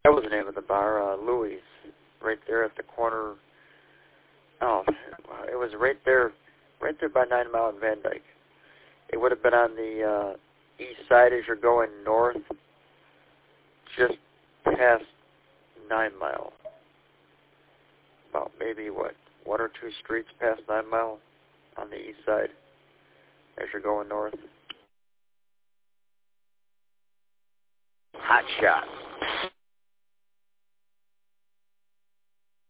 That was the name of the bar, Louis, right there at the corner. Oh, it was right there by 9 Mile and Van Dyke. It would have been on the east side as you're going north, just past 9 Mile. About maybe, one or two streets past 9 Mile on the east side as you're going north. Hot Shot.